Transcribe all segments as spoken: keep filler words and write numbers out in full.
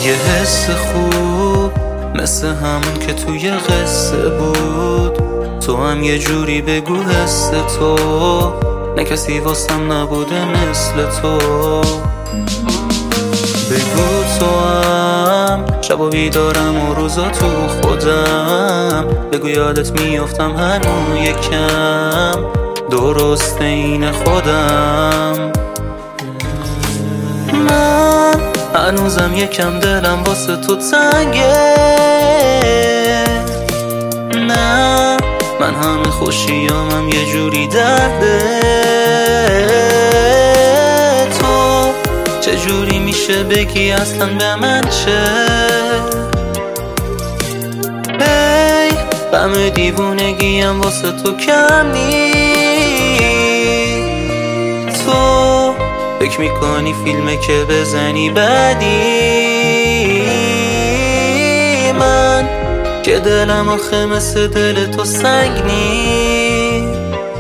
یه حس خوب مثل همون که توی قصه بود، تو هم یه جوری بگو حس تو، نه کسی واسم نبوده مثل تو. بگو تو هم شبا بیدارم و روزا تو خودم، بگو یادت میافتم هنو یکم، درست این خودم. من هنوزم یکم دلم واسه تو تنگه، نه من همه خوشیامم یه جوری درده. تو چجوری میشه بگی اصلا به من چه؟ ای غم دیوونگیم واسه تو کم نیست. تو فکر میکنی فیلمه که بزنی بعدی، من که دلم آخه مثل دل تو سنگ نیست.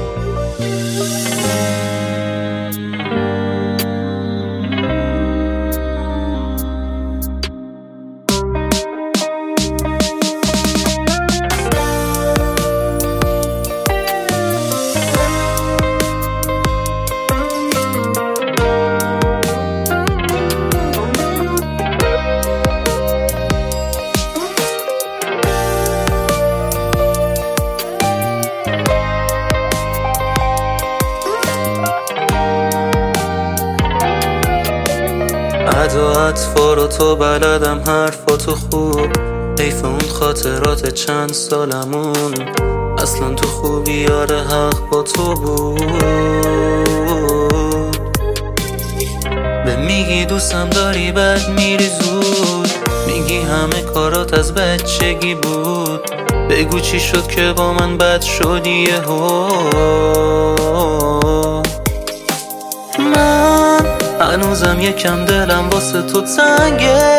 ادا اطفار و تو بلدم حرفاتو خوب، حیف اون خاطرات چند سالمون، اصلا تو خوبی یاره حق با تو بود. به میگی دوستم داری بعد میری زود، میگی همه کارات از بچگی بود، بگو چی شد که با من بد شدی یهو. من هنوزم یکم دلم واسه تو تنگه،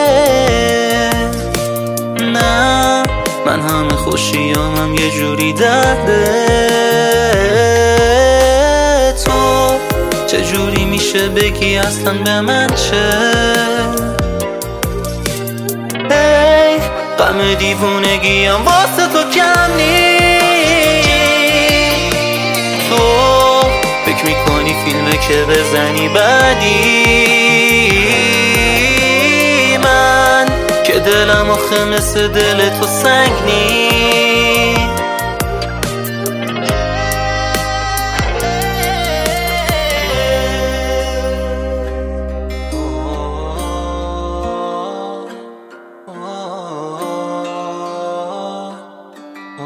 نه من همه خوشیامم یه جوری درده. تو چجوری میشه بگی اصلا به من چه؟ ای غم دیوونگیم واسه تو کم نیست. تو فکر میکنی فیلمه که بزنی بعدی، من که دلم آخه مثل دل تو سنگ نیست.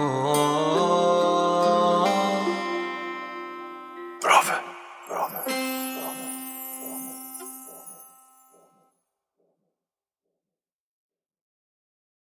Bravo, bravo.